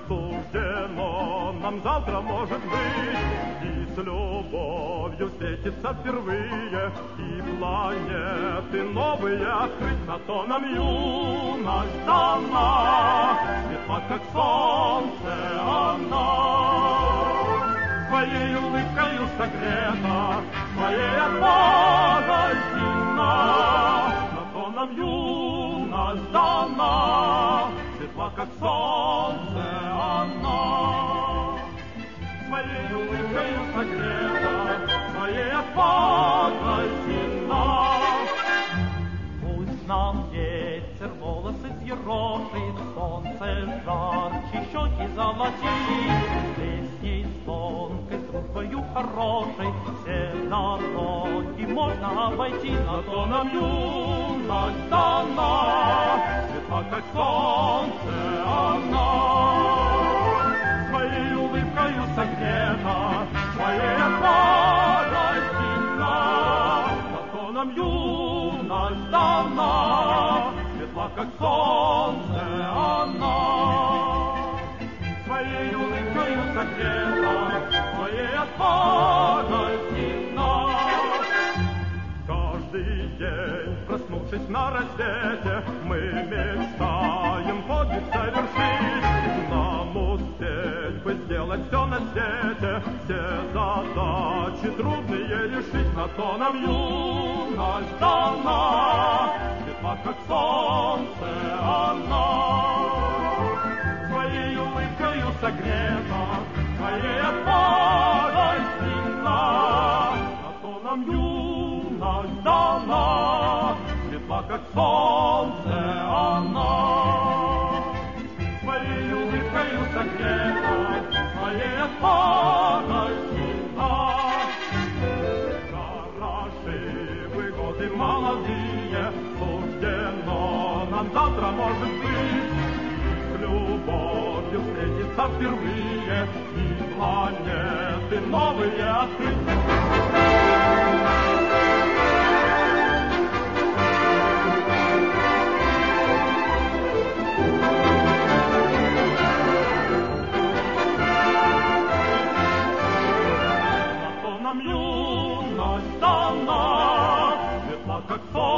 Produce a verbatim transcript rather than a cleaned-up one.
суждено нам завтра, может быть, и с любовью встретиться впервые, и планеты новые открыть. На то нам юность дана, светла, как солнце она. Твоей улыбкою согрета, твоей отвагой сильна. На то нам юность дана, светла, как солнце она. Твоей улыбкою согрета, твоей отвагой сильна. Пусть нам ветер волосы взъерошит, солнце жарче щеки золотит, песней тонкой, с дружбою хорошей все дороги можно обойти. На то нам юность дана, светла, как солнце она. Своей улыбкою согрета, своей отвагой сильна. На то нам юность дана, светла, как солнце она. Своей улыбкою согрета, своей отвагой сильна. Каждый день, проснувшись на рассвете, мы мечтаем подвиг совершить. Нам успеть бы сделать все на свете, все задачи трудные решить. На то нам юность дана, светла, как солнце она. Своей улыбкою согрета, своей отвагой сильна. На то нам юность дана, светла, как солнце она. Своей улыбкою согрета, своей отвагой сильна. Хороши вы годы молодые, суждено нам завтра, может быть, с любовью встретиться впервые, и планеты новые открыть. Нам юность дана, светла, как солнце.